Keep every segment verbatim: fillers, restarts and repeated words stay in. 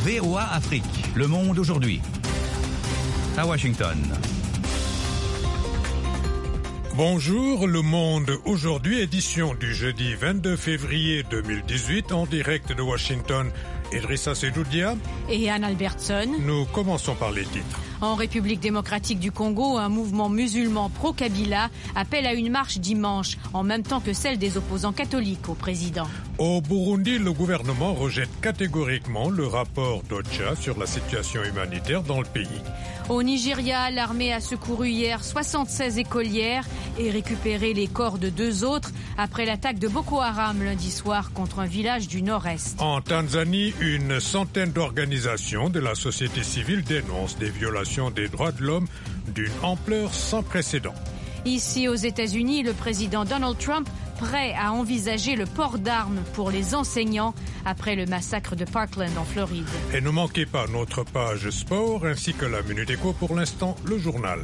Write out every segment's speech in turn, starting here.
V O A Afrique. Le monde aujourd'hui. À Washington. Bonjour, Le Monde aujourd'hui, édition du jeudi vingt-deux février deux mille dix-huit, en direct de Washington. Idrissa Sedoudia et Anne Albertson. Nous commençons par les titres. En République démocratique du Congo, un mouvement musulman pro-Kabila appelle à une marche dimanche, en même temps que celle des opposants catholiques au président. Au Burundi, le gouvernement rejette catégoriquement le rapport d'Ocha sur la situation humanitaire dans le pays. Au Nigeria, l'armée a secouru hier soixante-seize écolières et récupéré les corps de deux autres après l'attaque de Boko Haram lundi soir contre un village du nord-est. En Tanzanie, une centaine d'organisations de la société civile dénoncent des violations des droits de l'homme d'une ampleur sans précédent. Ici aux États-Unis, le président Donald Trump prêt à envisager le port d'armes pour les enseignants après le massacre de Parkland en Floride. Et ne manquez pas notre page sport ainsi que la Minute Éco. Pour l'instant, le journal.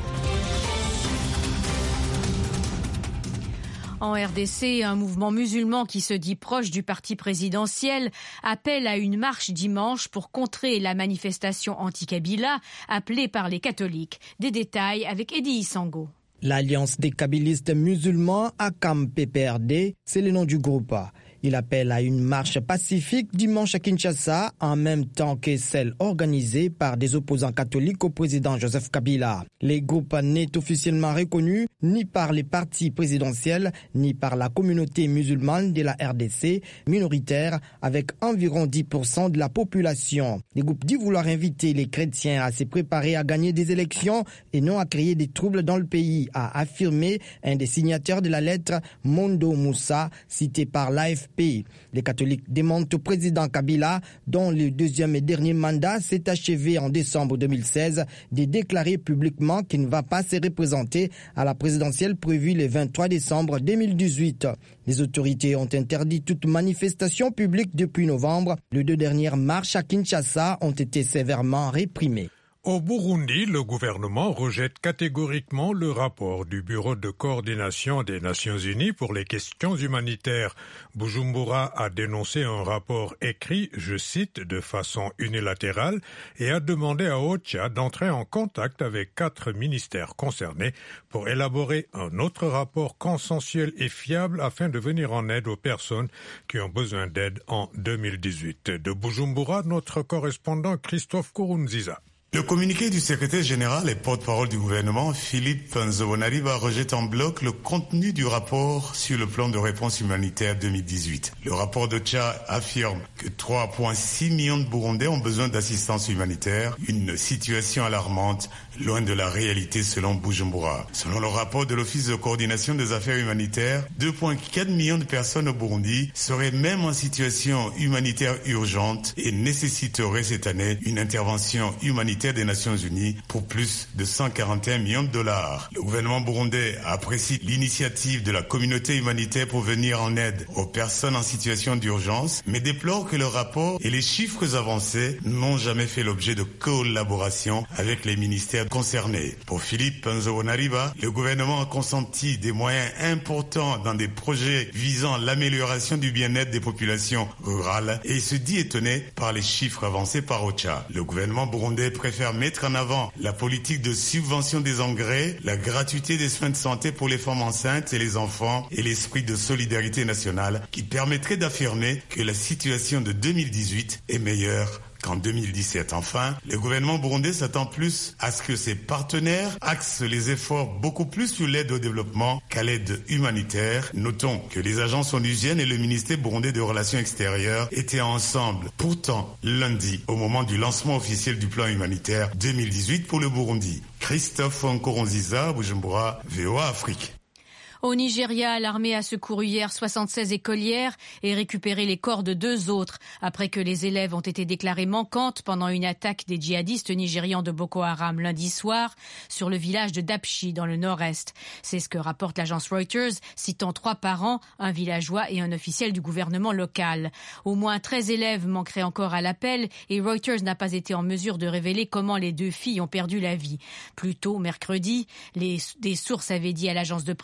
En R D C, un mouvement musulman qui se dit proche du parti présidentiel appelle à une marche dimanche pour contrer la manifestation anti-Kabila appelée par les catholiques. Des détails avec Eddie Isango. L'Alliance des kabylistes musulmans, A K A M P P R D, c'est le nom du groupe. Il appelle à une marche pacifique dimanche à Kinshasa, en même temps que celle organisée par des opposants catholiques au président Joseph Kabila. Les groupes n'est officiellement reconnus ni par les partis présidentiels, ni par la communauté musulmane de la R D C, minoritaire, avec environ dix pour cent de la population. Les groupes disent vouloir inviter les chrétiens à se préparer à gagner des élections et non à créer des troubles dans le pays, a affirmé un des signataires de la lettre, Mondo Moussa, cité par l'A F P. Les catholiques demandent au président Kabila, dont le deuxième et dernier mandat s'est achevé en décembre deux mille seize, de déclarer publiquement qu'il ne va pas se représenter à la présidentielle prévue le vingt-trois décembre deux mille dix-huit. Les autorités ont interdit toute manifestation publique depuis novembre. Les deux dernières marches à Kinshasa ont été sévèrement réprimées. Au Burundi, le gouvernement rejette catégoriquement le rapport du Bureau de coordination des Nations Unies pour les questions humanitaires. Bujumbura a dénoncé un rapport écrit, je cite, de façon unilatérale et a demandé à Ocha d'entrer en contact avec quatre ministères concernés pour élaborer un autre rapport consensuel et fiable afin de venir en aide aux personnes qui ont besoin d'aide en deux mille dix-huit. De Bujumbura, notre correspondant Christophe Kurunziza. Le communiqué du secrétaire général et porte-parole du gouvernement, Philippe Nzobonariba, rejette en bloc le contenu du rapport sur le plan de réponse humanitaire deux mille dix-huit. Le rapport de Tcha affirme que trois virgule six millions de Burundais ont besoin d'assistance humanitaire, une situation alarmante, loin de la réalité selon Bujumbura. Selon le rapport de l'Office de coordination des affaires humanitaires, deux virgule quatre millions de personnes au Burundi seraient même en situation humanitaire urgente et nécessiteraient cette année une intervention humanitaire des Nations Unies pour plus de cent quarante et un millions de dollars. Le gouvernement burundais apprécie l'initiative de la communauté humanitaire pour venir en aide aux personnes en situation d'urgence, mais déplore que le rapport et les chiffres avancés n'ont jamais fait l'objet de collaboration avec les ministères concernés. Pour Philippe Nzobonariba, le gouvernement a consenti des moyens importants dans des projets visant l'amélioration du bien-être des populations rurales et se dit étonné par les chiffres avancés par Ocha. Le gouvernement burundais préfère mettre en avant la politique de subvention des engrais, la gratuité des soins de santé pour les femmes enceintes et les enfants et l'esprit de solidarité nationale qui permettrait d'affirmer que la situation de deux mille dix-huit est meilleure qu'en deux mille dix-sept. Enfin, le gouvernement burundais s'attend plus à ce que ses partenaires axent les efforts beaucoup plus sur l'aide au développement qu'à l'aide humanitaire. Notons que les agences onusiennes et le ministère burundais des Relations extérieures étaient ensemble. Pourtant, lundi, au moment du lancement officiel du plan humanitaire deux mille dix-huit pour le Burundi. Christophe Nkurunziza, Bujumbura, V O A Afrique. Au Nigeria, l'armée a secouru hier soixante-seize écolières et récupéré les corps de deux autres après que les élèves ont été déclarées manquantes pendant une attaque des djihadistes nigérians de Boko Haram lundi soir sur le village de Dapchi dans le nord-est. C'est ce que rapporte l'agence Reuters, citant trois parents, un villageois et un officiel du gouvernement local. Au moins treize élèves manqueraient encore à l'appel et Reuters n'a pas été en mesure de révéler comment les deux filles ont perdu la vie. Plus tôt, mercredi, les, des sources avaient dit à l'agence de presse que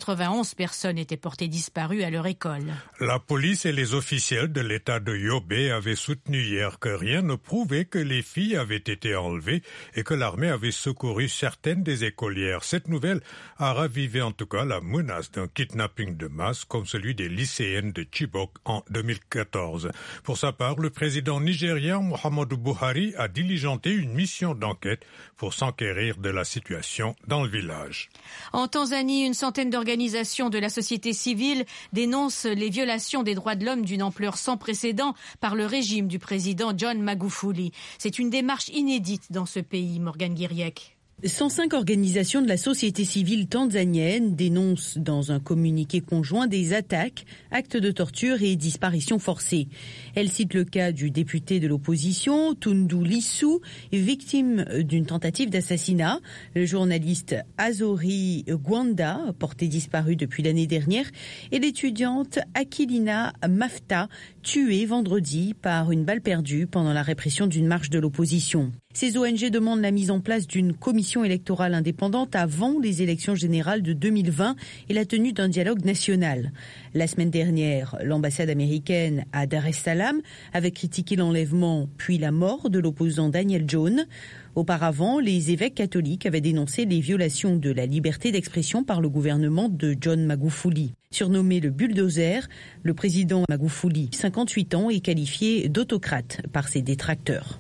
quatre-vingt-onze personnes étaient portées disparues à leur école. La police et les officiels de l'État de Yobe avaient soutenu hier que rien ne prouvait que les filles avaient été enlevées et que l'armée avait secouru certaines des écolières. Cette nouvelle a ravivé en tout cas la menace d'un kidnapping de masse comme celui des lycéennes de Chibok en deux mille quatorze. Pour sa part, le président nigérien Muhammadu Buhari a diligenté une mission d'enquête pour s'enquérir de la situation dans le village. En Tanzanie, une centaine d'organisations de la société civile dénoncent les violations des droits de l'homme d'une ampleur sans précédent par le régime du président John Magufuli. C'est une démarche inédite dans ce pays, Morgane Guiriec. cent cinq organisations de la société civile tanzanienne dénoncent dans un communiqué conjoint des attaques, actes de torture et disparitions forcées. Elles citent le cas du député de l'opposition, Tundu Lissu, victime d'une tentative d'assassinat, le journaliste Azori Gwanda, porté disparu depuis l'année dernière, et l'étudiante Akilina Mafta, tuée vendredi par une balle perdue pendant la répression d'une marche de l'opposition. Ces O N G demandent la mise en place d'une commission électorale indépendante avant les élections générales de deux mille vingt et la tenue d'un dialogue national. La semaine dernière, l'ambassade américaine à Dar es Salaam avait critiqué l'enlèvement puis la mort de l'opposant Daniel John. Auparavant, les évêques catholiques avaient dénoncé les violations de la liberté d'expression par le gouvernement de John Magufuli. Surnommé le bulldozer, le président Magufuli, cinquante-huit ans, est qualifié d'autocrate par ses détracteurs.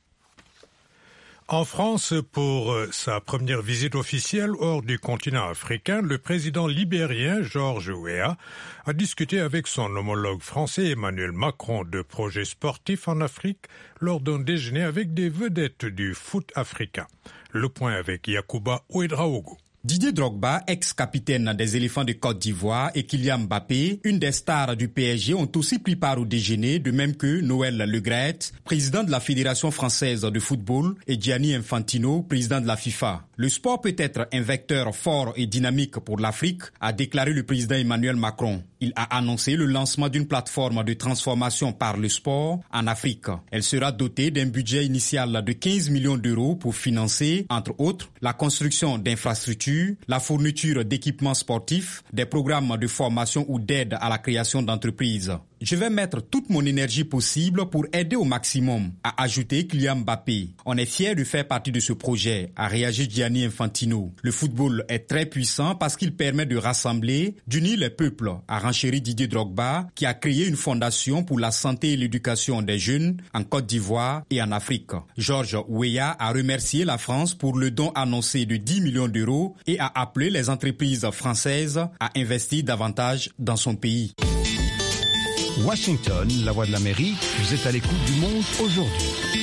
En France, pour sa première visite officielle hors du continent africain, le président libérien George Weah a discuté avec son homologue français Emmanuel Macron de projets sportifs en Afrique lors d'un déjeuner avec des vedettes du foot africain. Le point avec Yacouba Ouedraogo. Didier Drogba, ex-capitaine des éléphants de Côte d'Ivoire, et Kylian Mbappé, une des stars du P S G, ont aussi pris part au déjeuner, de même que Noël Le Graët, président de la Fédération française de football, et Gianni Infantino, président de la FIFA. Le sport peut être un vecteur fort et dynamique pour l'Afrique, a déclaré le président Emmanuel Macron. Il a annoncé le lancement d'une plateforme de transformation par le sport en Afrique. Elle sera dotée d'un budget initial de quinze millions d'euros pour financer, entre autres, la construction d'infrastructures, la fourniture d'équipements sportifs, des programmes de formation ou d'aide à la création d'entreprises. Je vais mettre toute mon énergie possible pour aider au maximum, a ajouté Kylian Mbappé. On est fiers de faire partie de ce projet, a réagi Gianni Infantino. Le football est très puissant parce qu'il permet de rassembler, d'unir les peuples, a renchéri Didier Drogba, qui a créé une fondation pour la santé et l'éducation des jeunes en Côte d'Ivoire et en Afrique. George Weah a remercié la France pour le don annoncé de dix millions d'euros et a appelé les entreprises françaises à investir davantage dans son pays. Washington, la voix de l'Amérique, vous êtes à l'écoute du monde aujourd'hui.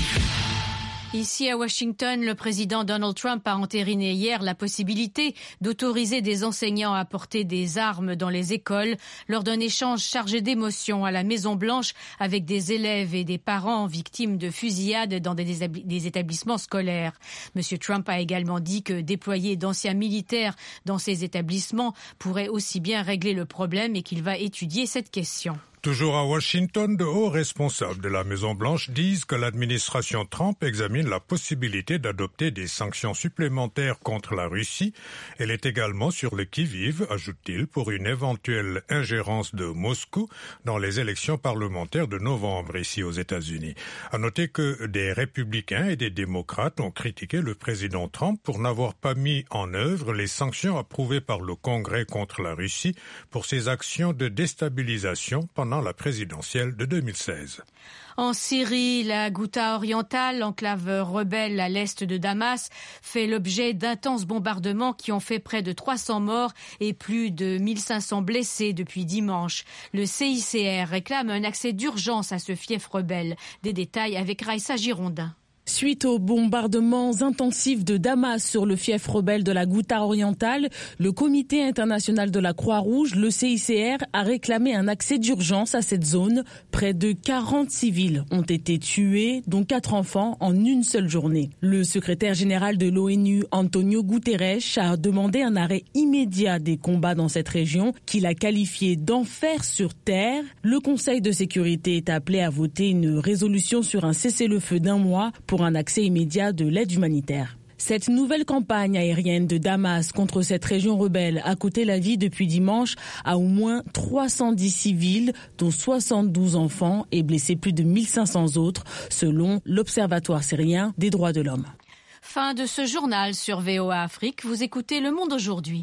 Ici à Washington, le président Donald Trump a entériné hier la possibilité d'autoriser des enseignants à porter des armes dans les écoles lors d'un échange chargé d'émotions à la Maison-Blanche avec des élèves et des parents victimes de fusillades dans des établissements scolaires. Monsieur Trump a également dit que déployer d'anciens militaires dans ces établissements pourrait aussi bien régler le problème et qu'il va étudier cette question. Toujours à Washington, de hauts responsables de la Maison-Blanche disent que l'administration Trump examine la possibilité d'adopter des sanctions supplémentaires contre la Russie. Elle est également sur le qui-vive, ajoute-t-il, pour une éventuelle ingérence de Moscou dans les élections parlementaires de novembre ici aux États-Unis. À noter que des républicains et des démocrates ont critiqué le président Trump pour n'avoir pas mis en œuvre les sanctions approuvées par le Congrès contre la Russie pour ses actions de déstabilisation pendant la présidentielle de deux mille seize. En Syrie, la Ghouta orientale, enclave rebelle à l'est de Damas, fait l'objet d'intenses bombardements qui ont fait près de trois cents morts et plus de mille cinq cents blessés depuis dimanche. Le C I C R réclame un accès d'urgence à ce fief rebelle. Des détails avec Raïssa Girondin. Suite aux bombardements intensifs de Damas sur le fief rebelle de la Ghouta orientale, le Comité international de la Croix-Rouge, le C I C R, a réclamé un accès d'urgence à cette zone. Près de quarante civils ont été tués, dont quatre enfants en une seule journée. Le secrétaire général de l'ONU, Antonio Guterres, a demandé un arrêt immédiat des combats dans cette région, qu'il a qualifié d'enfer sur terre. Le Conseil de sécurité est appelé à voter une résolution sur un cessez-le-feu d'un mois pour un accès immédiat de l'aide humanitaire. Cette nouvelle campagne aérienne de Damas contre cette région rebelle a coûté la vie depuis dimanche à au moins trois cent dix civils, dont soixante-douze enfants, et blessé plus de mille cinq cents autres, selon l'Observatoire syrien des droits de l'homme. Fin de ce journal sur V O A Afrique. Vous écoutez Le Monde aujourd'hui.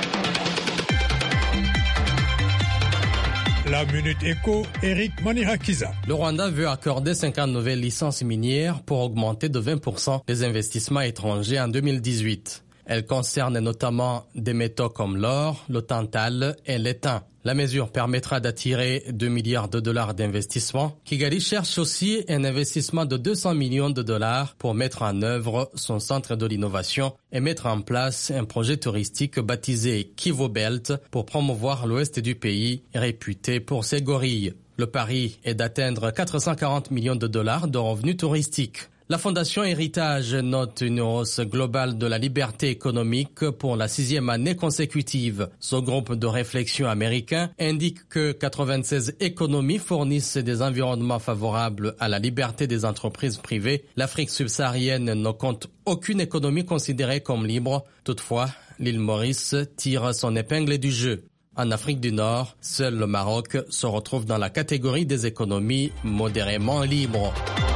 La Minute Éco, Eric Manirakiza. Le Rwanda veut accorder cinquante nouvelles licences minières pour augmenter de vingt pour cent les investissements étrangers en deux mille dix-huit. Elles concernent notamment des métaux comme l'or, le tantal et l'étain. La mesure permettra d'attirer deux milliards de dollars d'investissement. Kigali cherche aussi un investissement de deux cents millions de dollars pour mettre en œuvre son centre de l'innovation et mettre en place un projet touristique baptisé Kivu Belt pour promouvoir l'ouest du pays, réputé pour ses gorilles. Le pari est d'atteindre quatre cent quarante millions de dollars de revenus touristiques. La Fondation Héritage note une hausse globale de la liberté économique pour la sixième année consécutive. Ce groupe de réflexion américain indique que quatre-vingt-seize économies fournissent des environnements favorables à la liberté des entreprises privées. L'Afrique subsaharienne ne compte aucune économie considérée comme libre. Toutefois, l'île Maurice tire son épingle du jeu. En Afrique du Nord, seul le Maroc se retrouve dans la catégorie des économies modérément libres.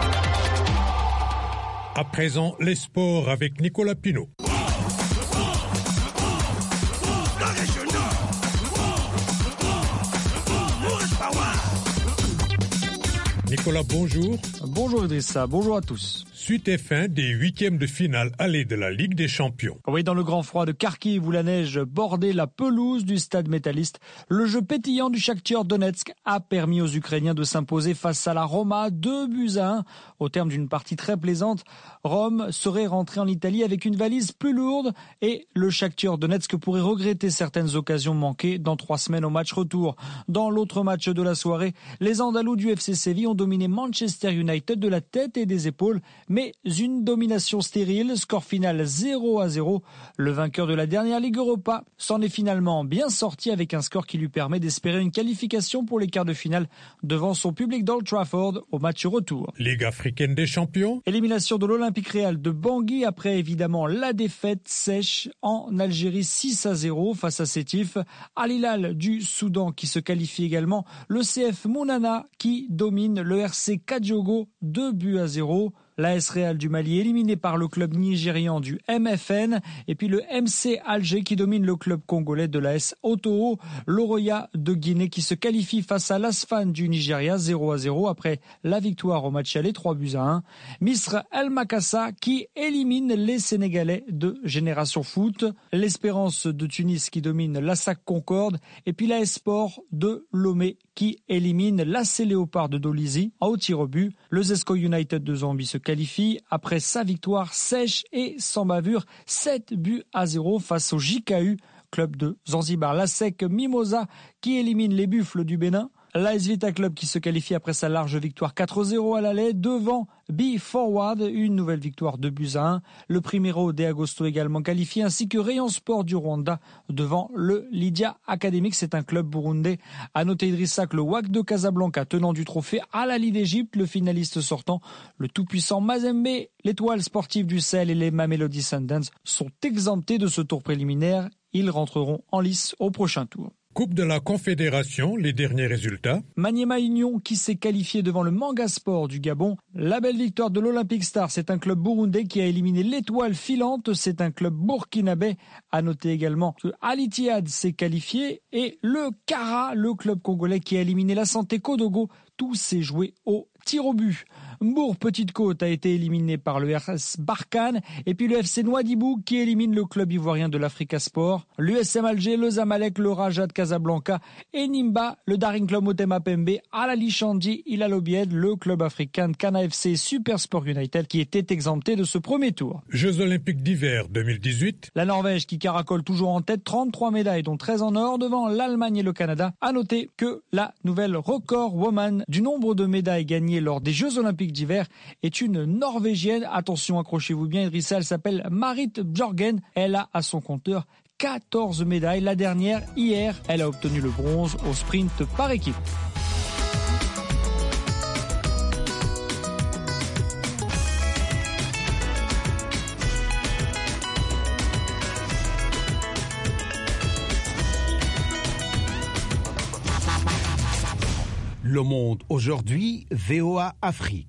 À présent, les sports avec Nicolas Pinault. Nicolas, bonjour. Bonjour Idrissa, bonjour à tous. Suite et fin des huitièmes de finale aller de la Ligue des Champions. Oui, dans le grand froid de Kharkiv où la neige bordait la pelouse du stade métalliste, le jeu pétillant du Shakhtar Donetsk a permis aux Ukrainiens de s'imposer face à la Roma deux buts à un. Au terme d'une partie très plaisante, Rome serait rentré en Italie avec une valise plus lourde et le Shakhtar Donetsk pourrait regretter certaines occasions manquées dans trois semaines au match retour. Dans l'autre match de la soirée, les Andalous du F C Séville ont dominé Manchester United de la tête et des épaules, mais une domination stérile, score final zéro à zéro. Le vainqueur de la dernière Ligue Europa s'en est finalement bien sorti avec un score qui lui permet d'espérer une qualification pour les quarts de finale devant son public d'Old Trafford au match retour. Ligue africaine des champions. Élimination de l'Olympique Real de Bangui après évidemment la défaite sèche en Algérie six à zéro face à Sétif. Al Hilal du Soudan qui se qualifie également. Le C F Mounana qui domine le R C Kadiogo deux buts à zéro. L'A S Real du Mali éliminé par le club nigérian du M F N et puis le M C Alger qui domine le club congolais de l'A S Otoo. L'Oroya de Guinée qui se qualifie face à l'Asfan du Nigeria zéro à zéro après la victoire au match aller trois buts à un. Misr El Makassa qui élimine les Sénégalais de Génération Foot. L'Espérance de Tunis qui domine l'Assac Concorde et puis l'A S Sport de Lomé qui élimine l'A C Léopard de Dolisie au tir au but. Le Zesco United de Zambie se qualifie après sa victoire sèche et sans bavure sept buts à zéro face au J K U, club de Zanzibar. La Sec Mimosa qui élimine les Buffles du Bénin. L'A S Vita Club qui se qualifie après sa large victoire quatre à zéro à l'aller devant Be Forward, une nouvelle victoire deux buts à un. Le Primero de Agosto également qualifié ainsi que Rayon Sport du Rwanda devant le Lydia Academic, c'est un club burundais. À noter Idrissa que le W A C de Casablanca tenant du trophée Al Ahly d'Égypte, le finaliste sortant, le tout-puissant Mazembe, l'étoile sportive du Sahel et les Mamelody Sundowns sont exemptés de ce tour préliminaire. Ils rentreront en lice au prochain tour. Coupe de la Confédération, les derniers résultats. Maniema Union qui s'est qualifié devant le Manga Sport du Gabon. La belle victoire de l'Olympic Star, c'est un club burundais qui a éliminé l'Étoile Filante, c'est un club burkinabé. À noter également que Al Ittihad s'est qualifié et le Kara, le club congolais qui a éliminé la Santé Kodogo. Tout s'est joué au tir au but. Mbour Petite Côte a été éliminé par le R S Barkhane et puis le F C Nouadhibou qui élimine le club ivoirien de l'Africa Sport. L'U S M Alger, le Zamalek, le Raja de Casablanca et Nimba, le Daring Club Motema Pembe, Al Ahly Chandi, Hilal Obied, le club africain de Kana F C Super Sport United qui était exempté de ce premier tour. Jeux Olympiques d'hiver deux mille dix-huit. La Norvège qui caracole toujours en tête, trente-trois médailles dont treize en or devant l'Allemagne et le Canada. À noter que la nouvelle record woman du nombre de médailles gagnées lors des Jeux Olympiques d'hiver est une Norvégienne. Attention, accrochez-vous bien, Idrissa, elle s'appelle Marit Bjørgen. Elle a à son compteur quatorze médailles. La dernière, hier, elle a obtenu le bronze au sprint par équipe. Le Monde aujourd'hui, V O A Afrique.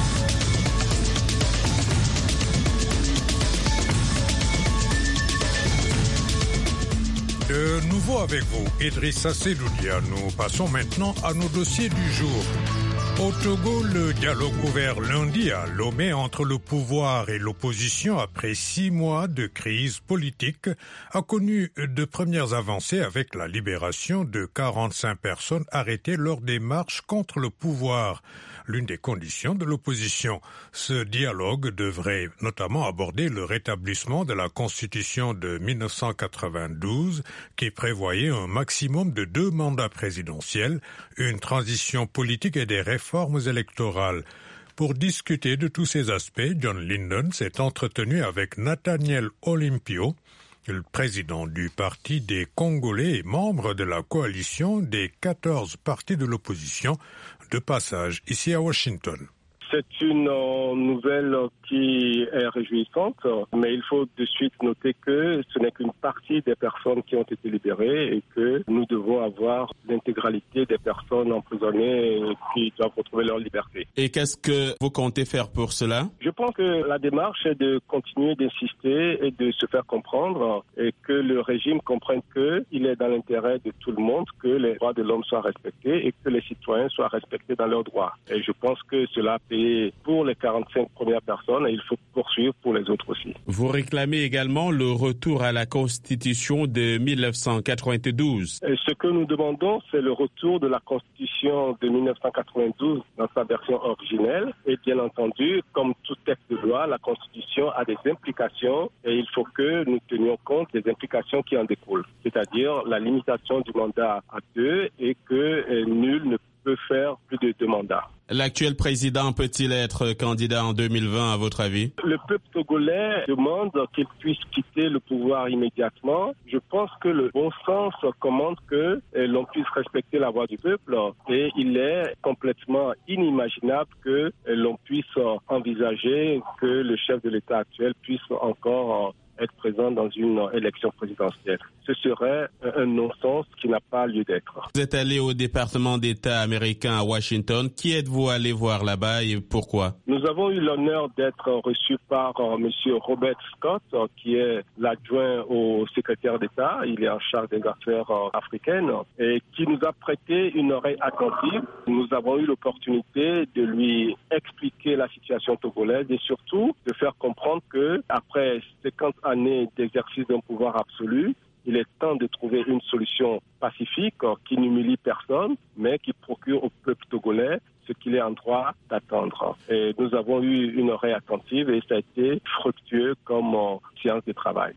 De nouveau avec vous, Idrissa Seloudia. Nous passons maintenant à nos dossiers du jour. Au Togo, le dialogue ouvert lundi à Lomé entre le pouvoir et l'opposition après six mois de crise politique a connu de premières avancées avec la libération de quarante-cinq personnes arrêtées lors des marches contre le pouvoir. L'une des conditions de l'opposition. Ce dialogue devrait notamment aborder le rétablissement de la Constitution de mille neuf cent quatre-vingt-douze qui prévoyait un maximum de deux mandats présidentiels, une transition politique et des réformes électorales. Pour discuter de tous ces aspects, John Linden s'est entretenu avec Nathaniel Olympio, le président du Parti des Congolais et membre de la coalition des quatorze partis de l'opposition, de passage ici à Washington. C'est une euh, nouvelle qui est réjouissante, mais il faut de suite noter que ce n'est qu'une partie des personnes qui ont été libérées et que nous devons avoir l'intégralité des personnes emprisonnées qui doivent retrouver leur liberté. Et qu'est-ce que vous comptez faire pour cela? Je pense que la démarche est de continuer d'insister et de se faire comprendre et que le régime comprenne qu'il est dans l'intérêt de tout le monde que les droits de l'homme soient respectés et que les citoyens soient respectés dans leurs droits. Et je pense que cela peut pour les quarante-cinq premières personnes et il faut poursuivre pour les autres aussi. Vous réclamez également le retour à la Constitution de mille neuf cent quatre-vingt-douze. Et ce que nous demandons, c'est le retour de la Constitution de mille neuf cent quatre-vingt-douze dans sa version originelle. Et bien entendu, comme tout texte de loi, la Constitution a des implications et il faut que nous tenions compte des implications qui en découlent. C'est-à-dire la limitation du mandat à deux et que euh, nul ne peut faire plus de deux mandats. L'actuel président peut-il être candidat en deux mille vingt à votre avis? Le peuple togolais demande qu'il puisse quitter le pouvoir immédiatement. Je pense que le bon sens commande que l'on puisse respecter la voix du peuple et il est complètement inimaginable que l'on puisse envisager que le chef de l'État actuel puisse encore être présent dans une élection présidentielle. Ce serait un non-sens qui n'a pas lieu d'être. Vous êtes allé au département d'État américain à Washington. Qui êtes-vous allé voir là-bas et pourquoi? Nous avons eu l'honneur d'être reçus par euh, M. Robert Scott, euh, qui est l'adjoint au secrétaire d'État. Il est en charge des affaires euh, africaines et qui nous a prêté une oreille attentive. Nous avons eu l'opportunité de lui expliquer la situation togolaise et surtout de faire comprendre que après cinquante années d'exercice d'un pouvoir absolu, il est temps de trouver une solution pacifique qui n'humilie personne, mais qui procure au peuple togolais ce qu'il est en droit d'attendre. Et nous avons eu une oreille attentive et ça a été fructueux comme euh, séance de travail.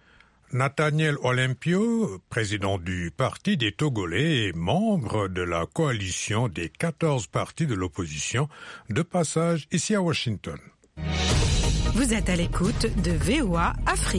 Nathaniel Olympio, président du Parti des Togolais et membre de la coalition des quatorze partis de l'opposition, de passage ici à Washington. Vous êtes à l'écoute de V O A Afrique.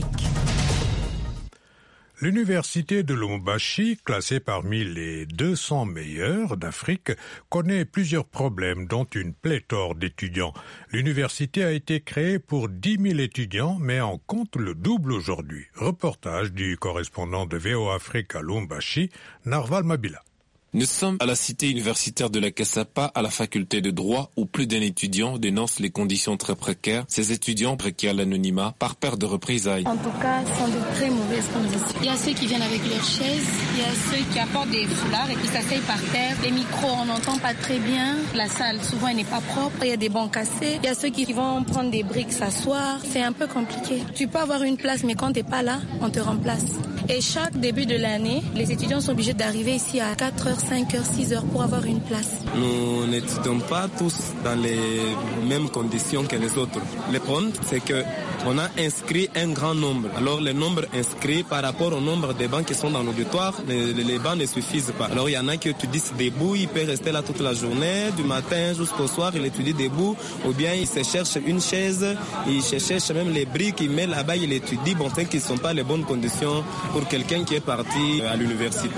L'université de Lubumbashi, classée parmi les deux cents meilleures d'Afrique, connaît plusieurs problèmes, dont une pléthore d'étudiants. L'université a été créée pour dix mille étudiants, mais en compte le double aujourd'hui. Reportage du correspondant de V O A Afrique à Lubumbashi, Narval Mabila. Nous sommes à la cité universitaire de la Kassapa, à la faculté de droit, où plus d'un étudiant dénonce les conditions très précaires. Ces étudiants requièrent l'anonymat par peur de représailles. En tout cas, ce sont de très mauvaises conditions. Il y a ceux qui viennent avec leurs chaises, il y a ceux qui apportent des foulards et qui s'asseyent par terre. Les micros, on n'entend pas très bien. La salle, souvent, elle n'est pas propre. Il y a des bancs cassés. Il y a ceux qui vont prendre des briques, s'asseoir. C'est un peu compliqué. Tu peux avoir une place, mais quand tu n'es pas là, on te remplace. Et chaque début de l'année, les étudiants sont obligés d'arriver ici à quatre heures, cinq heures, six heures pour avoir une place. Nous n'étudions pas tous dans les mêmes conditions que les autres. Le problème, c'est que on a inscrit un grand nombre. Alors, le nombre inscrit par rapport au nombre de bancs qui sont dans l'auditoire, les, les bancs ne suffisent pas. Alors, il y en a qui étudient debout, il peut rester là toute la journée, du matin jusqu'au soir, il étudie debout, ou bien il se cherche une chaise, il se cherche même les briques, il met là-bas, il étudie. Bon, c'est qu'ils ne sont pas les bonnes conditions pour quelqu'un qui est parti à l'université.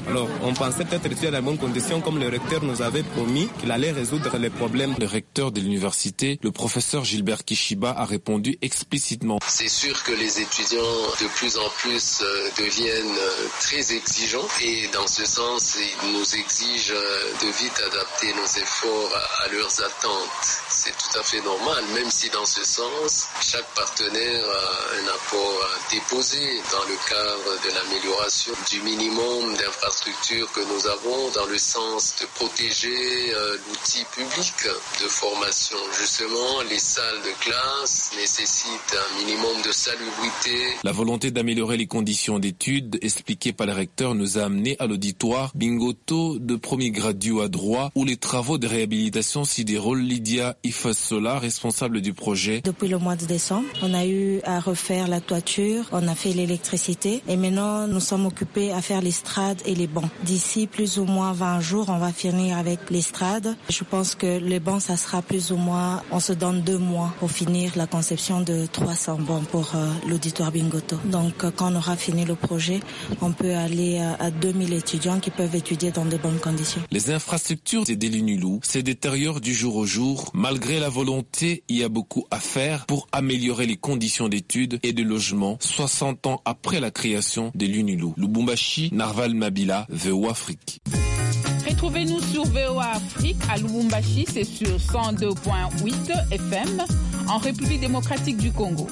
Alors, on pensait peut-être étudier dans les bonnes conditions comme le recteur nous avait promis qu'il allait résoudre les problèmes. Le recteur de l'université, le professeur Gilbert Kishiba, a répondu explicitement. C'est sûr que les étudiants de plus en plus euh, deviennent euh, très exigeants et dans ce sens, ils nous exigent euh, de vite adapter nos efforts à, à leurs attentes. C'est tout à fait normal, même si dans ce sens, chaque partenaire a un apport à déposer dans le cadre de l'amélioration du minimum d'infrastructures que nous avons dans le sens de protéger euh, l'outil public de formation. Justement, les salles de classe nécessitent un minimum de salubrité. La volonté d'améliorer les conditions d'études expliquée par le recteur nous a amené à l'auditoire Bingoto de premier graduat à droit où les travaux de réhabilitation s'y déroulent. Lydia Ifassola, responsable du projet. Depuis le mois de décembre, on a eu à refaire la toiture, on a fait l'électricité et maintenant nous sommes occupés à faire l'estrade et les bancs. D'ici plus ou moins vingt jours, on va finir avec l'estrade. Je pense que les bancs, ça sera plus ou moins, on se donne deux mois pour finir la conception de trois cents bancs pour euh, l'auditoire Bingoto. Donc euh, quand on aura fini le projet, on peut aller à, à deux mille étudiants qui peuvent étudier dans de bonnes conditions. Les infrastructures des Lunilou se détériorent du jour au jour. Malgré la volonté, il y a beaucoup à faire pour améliorer les conditions d'études et de logement soixante ans après la création des Lunilou. Lubumbashi, Narval Mabila, V O A Afrique. Retrouvez-nous sur V O A Afrique à Lubumbashi, c'est sur cent deux virgule huit F M en République démocratique du Congo.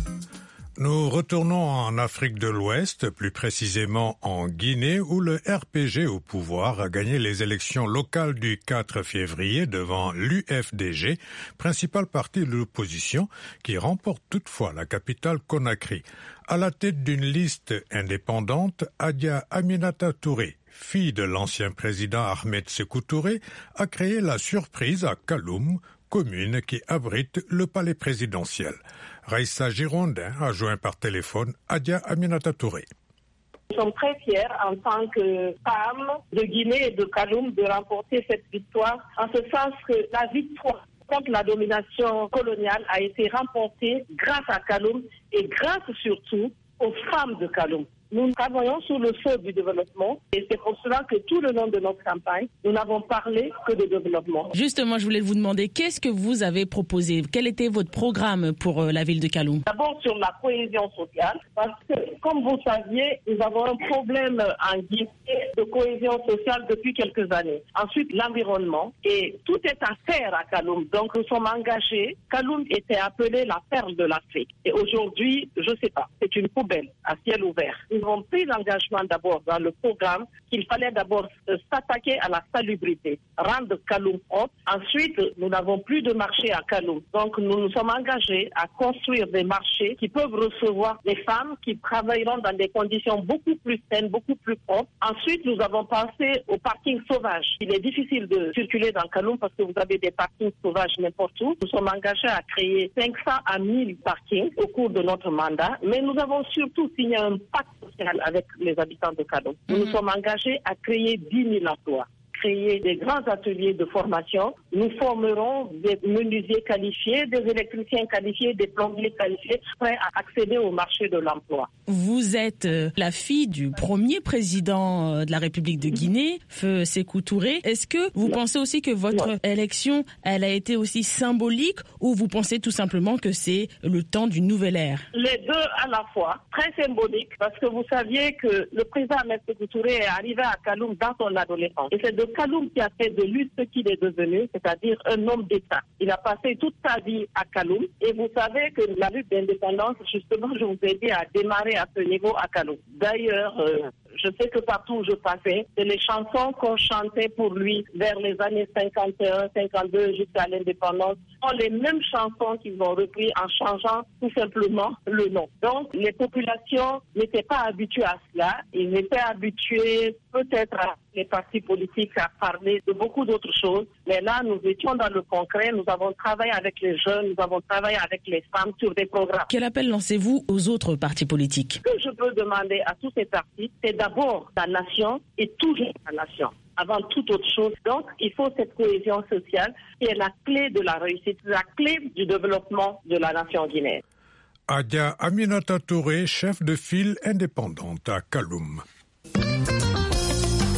Nous retournons en Afrique de l'Ouest, plus précisément en Guinée, où le R P G au pouvoir a gagné les élections locales du quatre février devant l'U F D G, principal parti de l'opposition, qui remporte toutefois la capitale Conakry. À la tête d'une liste indépendante, Adia Aminata Touré, fille de l'ancien président Ahmed Sékou Touré, a créé la surprise à Kaloum, commune qui abrite le palais présidentiel. Raïssa Girondin a joint par téléphone Adia Aminata Touré. Nous sommes très fiers en tant que femmes de Guinée et de Kaloum de remporter cette victoire, en ce sens que la victoire contre la domination coloniale a été remportée grâce à Kaloum et grâce surtout aux femmes de Kaloum. Nous travaillons sous le sceau du développement et c'est pour cela que tout le long de notre campagne, nous n'avons parlé que de développement. Justement, je voulais vous demander, qu'est-ce que vous avez proposé? Quel était votre programme pour la ville de Kaloum? D'abord sur la cohésion sociale, parce que comme vous saviez, nous avons un problème en Guinée de cohésion sociale depuis quelques années. Ensuite, l'environnement et tout est à faire à Kaloum. Donc nous sommes engagés. Kaloum était appelée la perle de l'Afrique. Et aujourd'hui, je ne sais pas, c'est une poubelle à ciel ouvert. Nous avons pris l'engagement d'abord dans le programme qu'il fallait d'abord s'attaquer à la salubrité, rendre Kaloum propre. Ensuite, nous n'avons plus de marché à Kaloum. Donc, nous nous sommes engagés à construire des marchés qui peuvent recevoir des femmes qui travailleront dans des conditions beaucoup plus saines, beaucoup plus propres. Ensuite, nous avons pensé au parking sauvage. Il est difficile de circuler dans Kaloum parce que vous avez des parkings sauvages n'importe où. Nous sommes engagés à créer cinq cents à mille parkings au cours de notre mandat, mais nous avons surtout signé un pacte avec les habitants de Kaloum. Nous nous sommes engagés à créer dix mille emplois, créer des grands ateliers de formation. Nous formerons des menuisiers qualifiés, des électriciens qualifiés, des plombiers qualifiés, prêts à accéder au marché de l'emploi. Vous êtes la fille du premier président de la République de Guinée, Feu Sékou Touré. Est-ce que vous pensez aussi que votre élection, elle a été aussi symbolique ou vous pensez tout simplement que c'est le temps d'une nouvelle ère? Les deux à la fois, très symbolique, parce que vous saviez que le président Ahmed Sékou Touré est arrivé à Kaloum dans son adolescence. Et c'est de Kaloum qui a fait de lui ce qu'il est devenu, c'est-à-dire un homme d'État. Il a passé toute sa vie à Kaloum et vous savez que la lutte d'indépendance, justement, je vous ai dit, a démarré à ce niveau à Kaloum. D'ailleurs, euh, je sais que partout où je passais, c'est les chansons qu'on chantait pour lui vers les années cinquante et un, cinquante-deux jusqu'à l'indépendance sont les mêmes chansons qu'ils ont repris en changeant tout simplement le nom. Donc, les populations n'étaient pas habituées à cela. Ils étaient habitués peut-être à les partis politiques à parler de beaucoup d'autres choses. Mais là, nous étions dans le concret. Nous avons travaillé avec les jeunes, nous avons travaillé avec les femmes sur des programmes. Quel appel lancez-vous aux autres partis politiques? Ce que je peux demander à tous ces partis, c'est d'abord la nation et toujours la nation avant toute autre chose. Donc, il faut cette cohésion sociale qui est la clé de la réussite, la clé du développement de la nation guinéenne. Adia Aminata Touré, chef de file indépendante à Kaloum.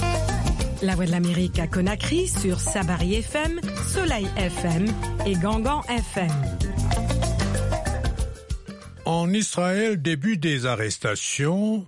La Voix de l'Amérique à Conakry sur Sabari F M, Soleil F M et Gangan F M. En Israël, début des arrestations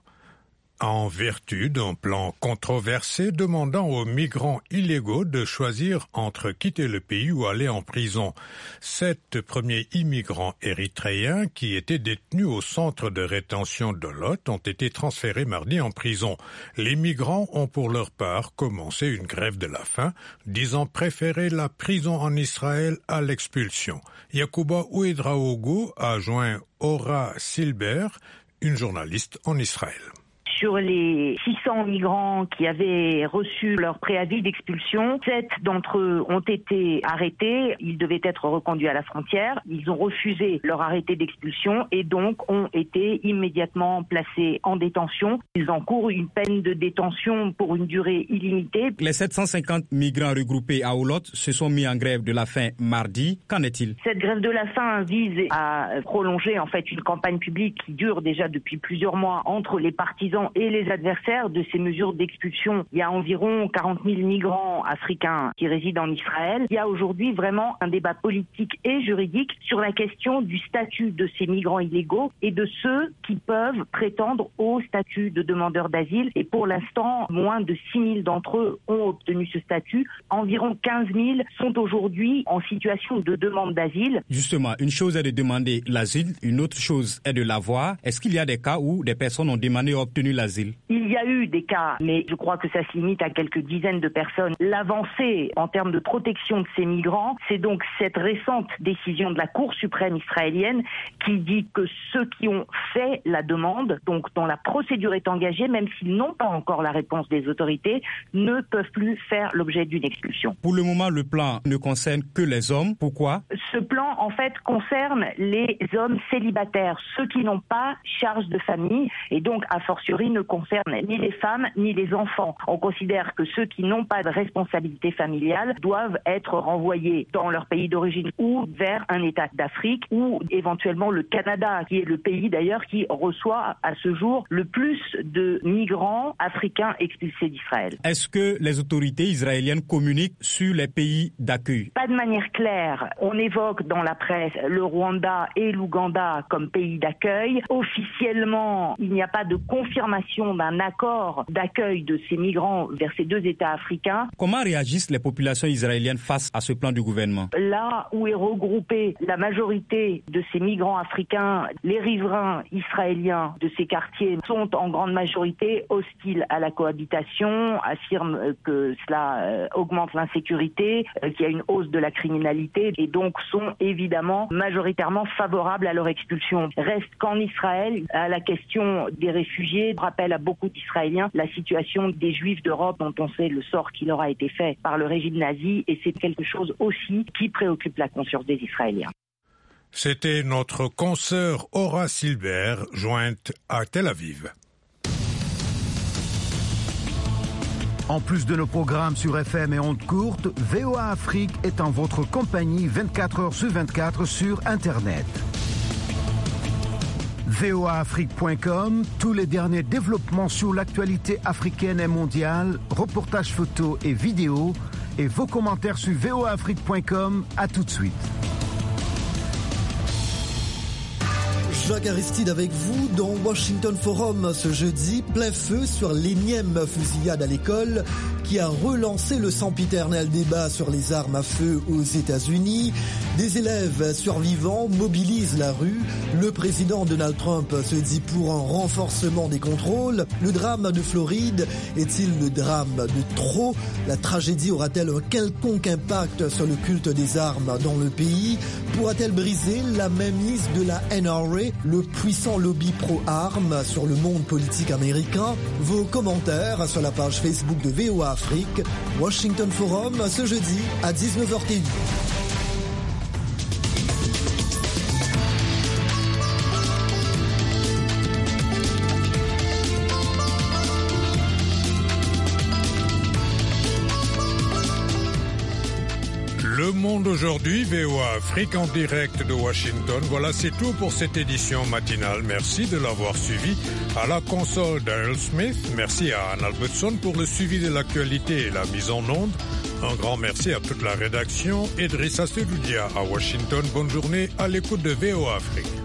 en vertu d'un plan controversé demandant aux migrants illégaux de choisir entre quitter le pays ou aller en prison. Sept premiers immigrants érythréens qui étaient détenus au centre de rétention de Lot ont été transférés mardi en prison. Les migrants ont pour leur part commencé une grève de la faim, disant préférer la prison en Israël à l'expulsion. Yacouba Ouedraogo a joint Ora Silber, une journaliste en Israël. Sur les six cents migrants qui avaient reçu leur préavis d'expulsion, sept d'entre eux ont été arrêtés. Ils devaient être reconduits à la frontière. Ils ont refusé leur arrêté d'expulsion et donc ont été immédiatement placés en détention. Ils encourent une peine de détention pour une durée illimitée. Les sept cent cinquante migrants regroupés à Olot se sont mis en grève de la faim mardi. Qu'en est-il? Cette grève de la faim vise à prolonger en fait une campagne publique qui dure déjà depuis plusieurs mois entre les partisans et les adversaires de ces mesures d'expulsion. Il y a environ quarante mille migrants africains qui résident en Israël. Il y a aujourd'hui vraiment un débat politique et juridique sur la question du statut de ces migrants illégaux et de ceux qui peuvent prétendre au statut de demandeur d'asile. Et pour l'instant, moins de six mille d'entre eux ont obtenu ce statut. Environ quinze mille sont aujourd'hui en situation de demande d'asile. Justement, une chose est de demander l'asile, une autre chose est de l'avoir. Est-ce qu'il y a des cas où des personnes ont demandé et obtenu l'asile? Il y a eu des cas, mais je crois que ça se limite à quelques dizaines de personnes. L'avancée en termes de protection de ces migrants, c'est donc cette récente décision de la Cour suprême israélienne qui dit que ceux qui ont fait la demande, donc dont la procédure est engagée, même s'ils n'ont pas encore la réponse des autorités, ne peuvent plus faire l'objet d'une expulsion. Pour le moment, le plan ne concerne que les hommes. Pourquoi? Ce plan, en fait, concerne les hommes célibataires, ceux qui n'ont pas charge de famille, et donc, a fortiori, ne concerne ni les femmes ni les enfants. On considère que ceux qui n'ont pas de responsabilité familiale doivent être renvoyés dans leur pays d'origine ou vers un État d'Afrique ou éventuellement le Canada, qui est le pays d'ailleurs qui reçoit à ce jour le plus de migrants africains expulsés d'Israël. Est-ce que les autorités israéliennes communiquent sur les pays d'accueil? Pas de manière claire. On évoque dans la presse le Rwanda et l'Ouganda comme pays d'accueil. Officiellement, il n'y a pas de confirmation d'un accord d'accueil de ces migrants vers ces deux États africains. Comment réagissent les populations israéliennes face à ce plan du gouvernement? Là où est regroupée la majorité de ces migrants africains, les riverains israéliens de ces quartiers sont en grande majorité hostiles à la cohabitation, affirment que cela euh, augmente l'insécurité, euh, qu'il y a une hausse de la criminalité et donc sont évidemment majoritairement favorables à leur expulsion. Reste qu'en Israël, à la question des réfugiés, rappelle à beaucoup d'Israéliens la situation des Juifs d'Europe dont on sait le sort qui leur a été fait par le régime nazi et c'est quelque chose aussi qui préoccupe la conscience des Israéliens. C'était notre consoeur Ora Silber, jointe à Tel Aviv. En plus de nos programmes sur F M et ondes courtes, V O A Afrique est en votre compagnie vingt-quatre heures sur vingt-quatre sur Internet. V O A Afrique point com, tous les derniers développements sur l'actualité africaine et mondiale, reportages photos et vidéos, et vos commentaires sur V O A Afrique point com. À tout de suite. Jacques Aristide avec vous dans Washington Forum ce jeudi, plein feu sur l'énième fusillade à l'école qui a relancé le sempiternel débat sur les armes à feu aux États-Unis. Des élèves survivants mobilisent la rue. Le président Donald Trump se dit pour un renforcement des contrôles. Le drame de Floride est-il le drame de trop? La tragédie aura-t-elle un quelconque impact sur le culte des armes dans le pays? Pourra-t-elle briser la mainmise de la N R A, le puissant lobby pro-armes, sur le monde politique américain? Vos commentaires sur la page Facebook de V O A Afrique. Washington Forum ce jeudi à dix-neuf heures T V. Le monde aujourd'hui, V O A Afrique en direct de Washington. Voilà, c'est tout pour cette édition matinale. Merci de l'avoir suivi. À la console, Daryl Smith. Merci à Anne Albertson pour le suivi de l'actualité et la mise en onde. Un grand merci à toute la rédaction. Idrissa Sedoudia à Washington. Bonne journée à l'écoute de V O A Afrique.